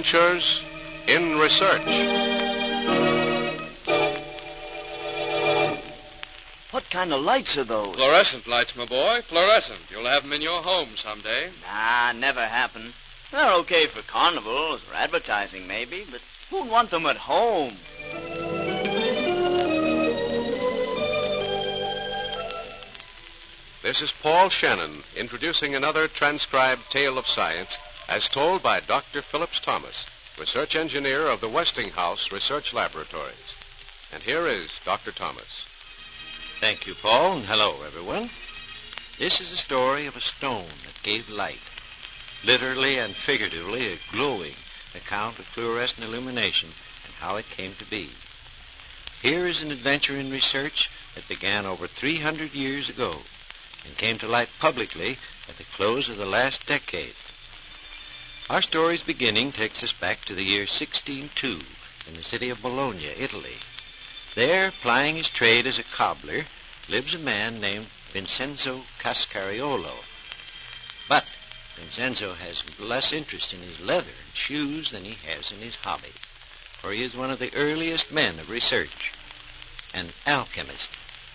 Adventures in Research. What kind of lights are those? Fluorescent lights, my boy. Fluorescent. You'll have them in your home someday. Nah, never happen. They're okay for carnivals or advertising, maybe, but who'd want them at home? This is Paul Shannon introducing another transcribed tale of science as told by Dr. Phillips Thomas, research engineer of the Westinghouse Research Laboratories. And here is Dr. Thomas. Thank you, Paul, and hello, everyone. This is a story of a stone that gave light. Literally and figuratively, a glowing account of fluorescent illumination and how it came to be. Here is an adventure in research that began over 300 years ago and came to light publicly at the close of the last decade. Our story's beginning takes us back to the year 1602 in the city of Bologna, Italy. There, plying his trade as a cobbler, lives a man named Vincenzo Cascariolo. But Vincenzo has less interest in his leather and shoes than he has in his hobby, for he is one of the earliest men of research, an alchemist.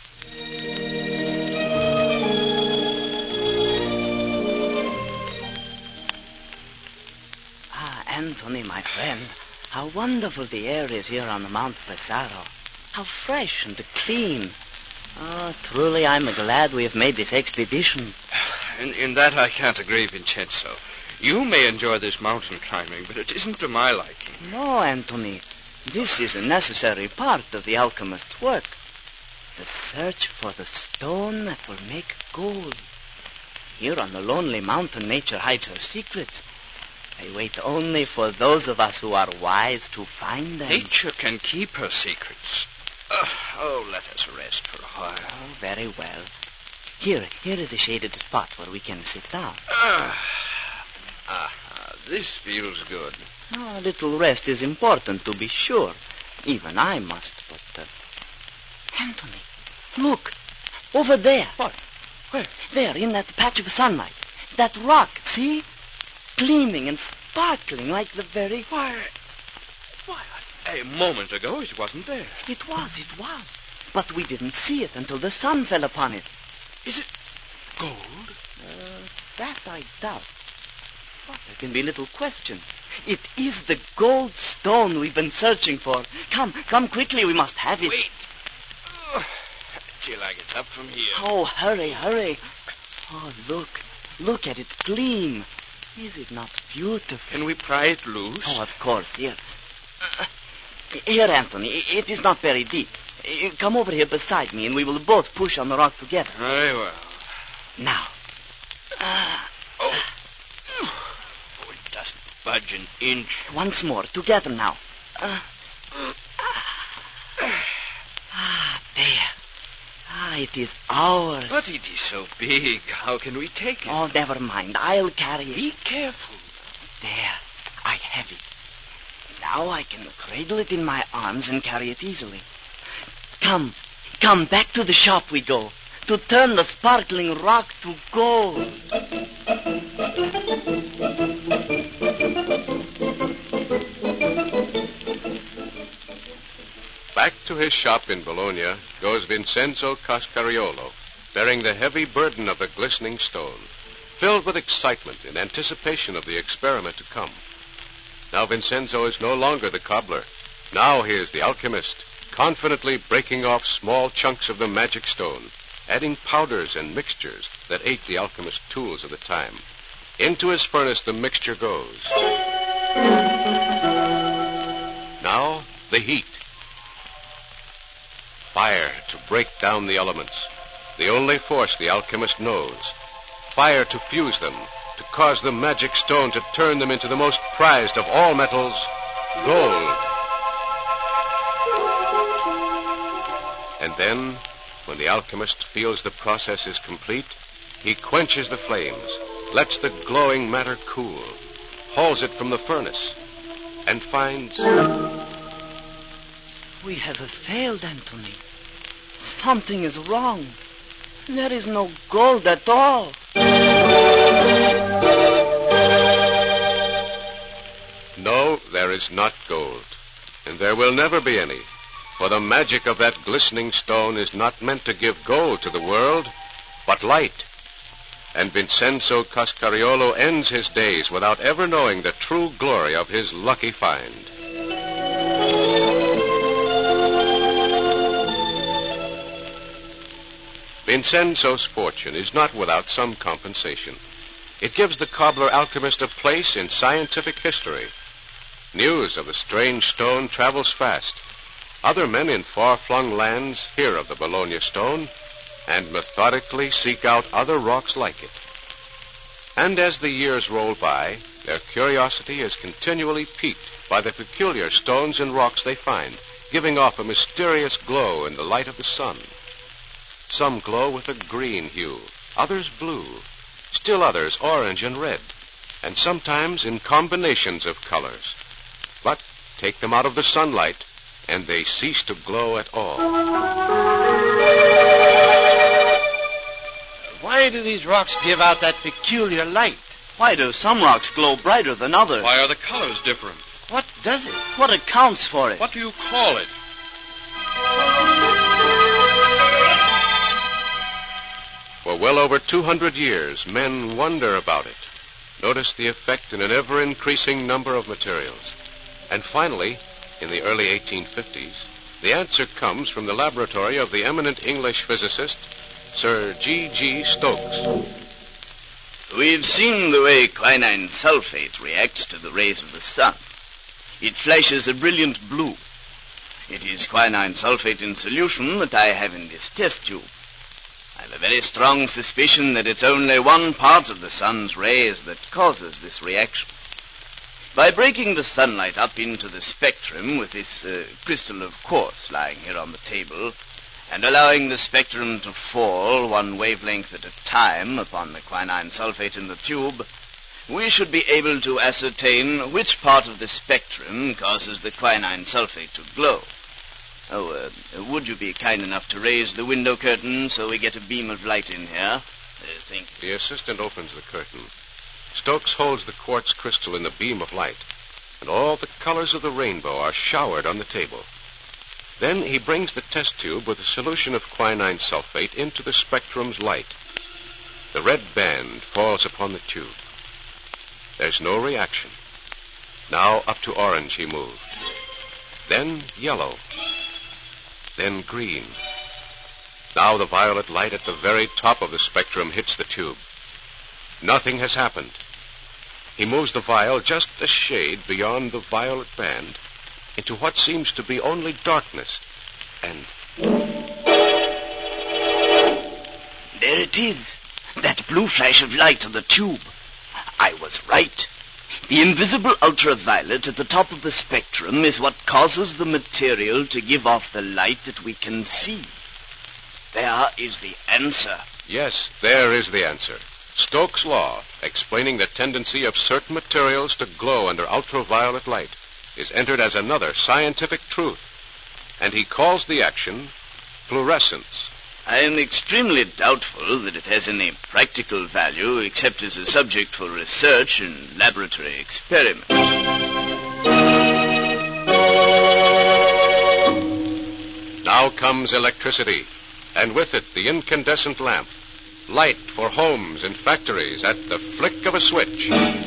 Anthony, my friend, how wonderful the air is here on the Mount Pesaro. How fresh and clean. Oh, truly, I'm glad we have made this expedition. In that I can't agree, Vincenzo. You may enjoy this mountain climbing, but it isn't to my liking. No, Anthony. This is a necessary part of the alchemist's work. The search for the stone that will make gold. Here on the lonely mountain, nature hides her secrets. They wait only for those of us who are wise to find them. Nature can keep her secrets. Let us rest for a while. Oh, very well. Here is a shaded spot where we can sit down. This feels good. A little rest is important, to be sure. Even I must, but... Anthony, look. Over there. What? Where? There, in that patch of sunlight. That rock, see? Gleaming and sparkling like the very... Why, a moment ago it wasn't there. It was. But we didn't see it until the sun fell upon it. Is it gold? That I doubt. But there can be little question. It is the gold stone we've been searching for. Come quickly, we must have it. Wait. Till I get up from here. Oh, hurry. Oh, look at it gleam. Is it not beautiful? Can we pry it loose? Oh, of course. Here, Anthony. It is not very deep. Come over here beside me, and we will both push on the rock together. Very well. Now. It doesn't budge an inch. Once more. Together now. There. It is ours. But it is so big. How can we take it? Oh, never mind. I'll carry it. Be careful. There. I have it. Now I can cradle it in my arms and carry it easily. Come, back to the shop we go, to turn the sparkling rock to gold. Back to his shop in Bologna goes Vincenzo Cascariolo, bearing the heavy burden of the glistening stone, filled with excitement in anticipation of the experiment to come. Now Vincenzo is no longer the cobbler. Now he is the alchemist, confidently breaking off small chunks of the magic stone, adding powders and mixtures that ate the alchemist's tools of the time. Into his furnace the mixture goes. Now, the heat. Fire to break down the elements, the only force the alchemist knows. Fire to fuse them, to cause the magic stone to turn them into the most prized of all metals, gold. And then, when the alchemist feels the process is complete, he quenches the flames, lets the glowing matter cool, hauls it from the furnace, and finds... We have failed, Anthony. Something is wrong. There is no gold at all. No, there is not gold, and there will never be any, for the magic of that glistening stone is not meant to give gold to the world, but light. And Vincenzo Cascariolo ends his days without ever knowing the true glory of his lucky find. Vincenzo's fortune is not without some compensation. It gives the cobbler-alchemist a place in scientific history. News of the strange stone travels fast. Other men in far-flung lands hear of the Bologna stone and methodically seek out other rocks like it. And as the years roll by, their curiosity is continually piqued by the peculiar stones and rocks they find, giving off a mysterious glow in the light of the sun. Some glow with a green hue, others blue, still others orange and red, and sometimes in combinations of colors. But take them out of the sunlight, and they cease to glow at all. Why do these rocks give out that peculiar light? Why do some rocks glow brighter than others? Why are the colors different? What does it? What accounts for it? What do you call it? For well over 200 years, men wonder about it, notice the effect in an ever-increasing number of materials. And finally, in the early 1850s, the answer comes from the laboratory of the eminent English physicist, Sir G.G. Stokes. We've seen the way quinine sulfate reacts to the rays of the sun. It flashes a brilliant blue. It is quinine sulfate in solution that I have in this test tube. I have a very strong suspicion that it's only one part of the sun's rays that causes this reaction. By breaking the sunlight up into the spectrum with this crystal of quartz lying here on the table, and allowing the spectrum to fall one wavelength at a time upon the quinine sulfate in the tube, we should be able to ascertain which part of the spectrum causes the quinine sulfate to glow. Would you be kind enough to raise the window curtain so we get a beam of light in here? Thank you. The assistant opens the curtain. Stokes holds the quartz crystal in the beam of light, and all the colors of the rainbow are showered on the table. Then he brings the test tube with a solution of quinine sulfate into the spectrum's light. The red band falls upon the tube. There's no reaction. Now up to orange he moved. Then yellow. Then green. Now the violet light at the very top of the spectrum hits the tube. Nothing has happened. He moves the vial just a shade beyond the violet band into what seems to be only darkness. And there it is, that blue flash of light on the tube. I was right. The invisible ultraviolet at the top of the spectrum is what causes the material to give off the light that we can see. There is the answer. Yes, there is the answer. Stokes' law, explaining the tendency of certain materials to glow under ultraviolet light, is entered as another scientific truth, and he calls the action fluorescence. I am extremely doubtful that it has any practical value except as a subject for research and laboratory experiment. Now comes electricity, and with it the incandescent lamp. Light for homes and factories at the flick of a switch.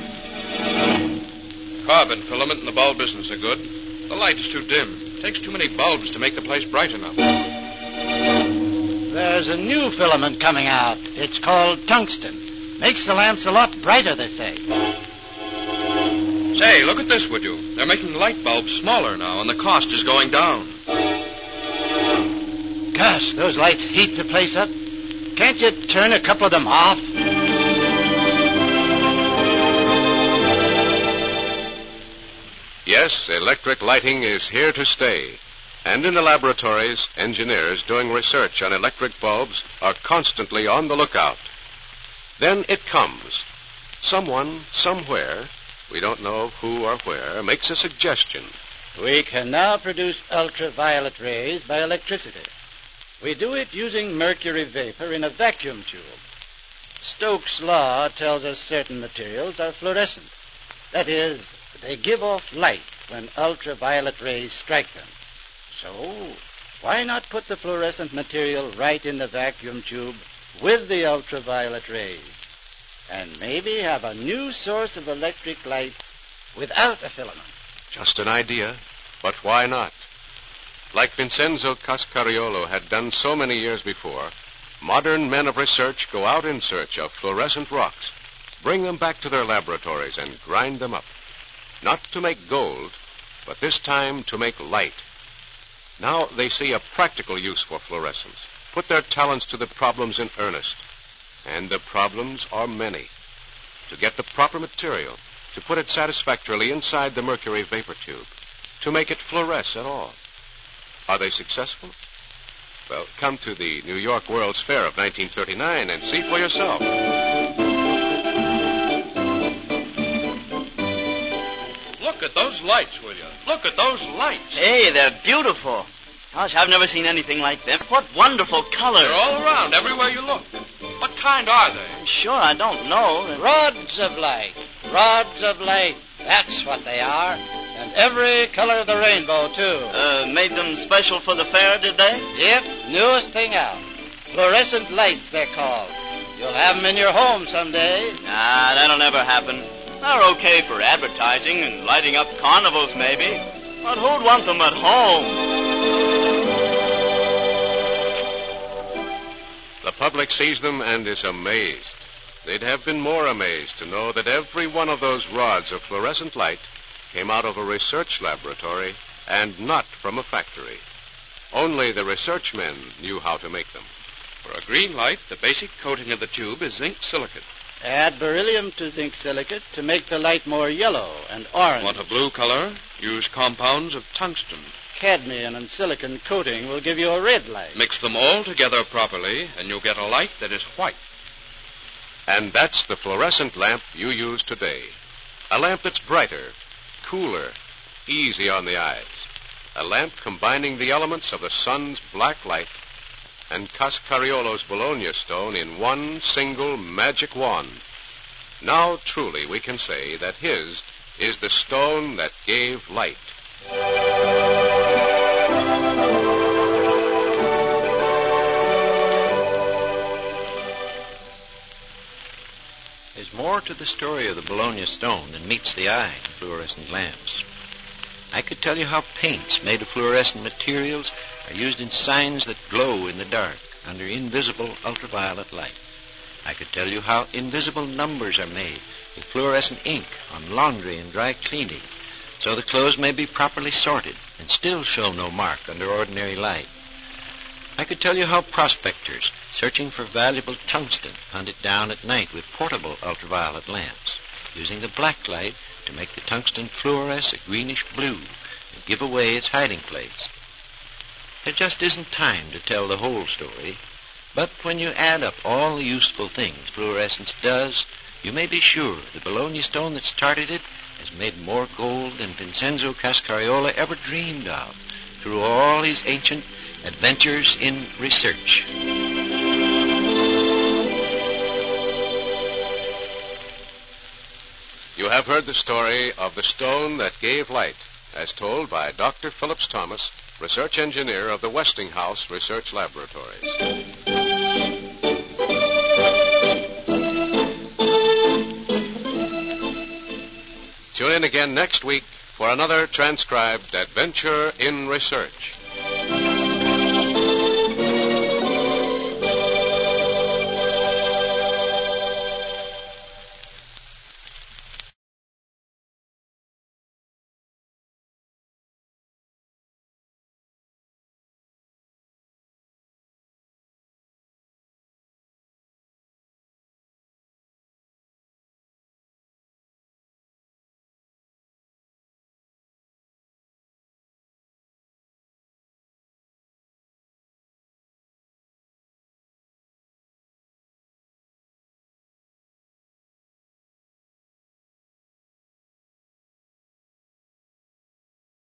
Carbon filament and the bulb business are good. The light is too dim. It takes too many bulbs to make the place bright enough. There's a new filament coming out. It's called tungsten. Makes the lamps a lot brighter, they say. Say, look at this, would you? They're making light bulbs smaller now, and the cost is going down. Gosh, those lights heat the place up. Can't you turn a couple of them off? Yes, electric lighting is here to stay. And in the laboratories, engineers doing research on electric bulbs are constantly on the lookout. Then it comes. Someone, somewhere, we don't know who or where, makes a suggestion. We can now produce ultraviolet rays by electricity. We do it using mercury vapor in a vacuum tube. Stokes' law tells us certain materials are fluorescent. That is, they give off light when ultraviolet rays strike them. So, why not put the fluorescent material right in the vacuum tube with the ultraviolet rays? And maybe have a new source of electric light without a filament. Just an idea, but why not? Like Vincenzo Cascariolo had done so many years before, modern men of research go out in search of fluorescent rocks, bring them back to their laboratories, and grind them up. Not to make gold, but this time to make light. Now they see a practical use for fluorescence, put their talents to the problems in earnest. And the problems are many. To get the proper material, to put it satisfactorily inside the mercury vapor tube, to make it fluoresce at all. Are they successful? Well, come to the New York World's Fair of 1939 and see for yourself. Look at those lights, will you? Look at those lights. Hey, they're beautiful. Gosh, I've never seen anything like them. What wonderful colors. They're all around, everywhere you look. What kind are they? I'm sure I don't know. Rods of light. Rods of light. That's what they are. And every color of the rainbow, too. Made them special for the fair, did they? Yep, newest thing out. Fluorescent lights, they're called. You'll have them in your home someday. Nah, that'll never happen. They're okay for advertising and lighting up carnivals, maybe. But who'd want them at home? The public sees them and is amazed. They'd have been more amazed to know that every one of those rods of fluorescent light came out of a research laboratory and not from a factory. Only the research men knew how to make them. For a green light, the basic coating of the tube is zinc silicate. Add beryllium to zinc silicate to make the light more yellow and orange. Want a blue color? Use compounds of tungsten. Cadmium and silicon coating will give you a red light. Mix them all together properly, and you'll get a light that is white. And that's the fluorescent lamp you use today. A lamp that's brighter, cooler, easy on the eyes. A lamp combining the elements of the sun's black light and Cascariolo's Bologna stone in one single magic wand. Now truly we can say that his is the stone that gave light. There's more to the story of the Bologna stone than meets the eye in fluorescent lamps. I could tell you how paints made of fluorescent materials are used in signs that glow in the dark under invisible ultraviolet light. I could tell you how invisible numbers are made with fluorescent ink on laundry and dry cleaning, so the clothes may be properly sorted and still show no mark under ordinary light. I could tell you how prospectors searching for valuable tungsten hunt it down at night with portable ultraviolet lamps, using the black light to make the tungsten fluoresce a greenish blue and give away its hiding place. There just isn't time to tell the whole story, but when you add up all the useful things fluorescence does, you may be sure the Bologna stone that started it has made more gold than Vincenzo Cascariolo ever dreamed of through all his ancient adventures in research. You have heard the story of the stone that gave light, as told by Dr. Phillips Thomas, research engineer of the Westinghouse Research Laboratories. Tune in again next week for another transcribed adventure in research.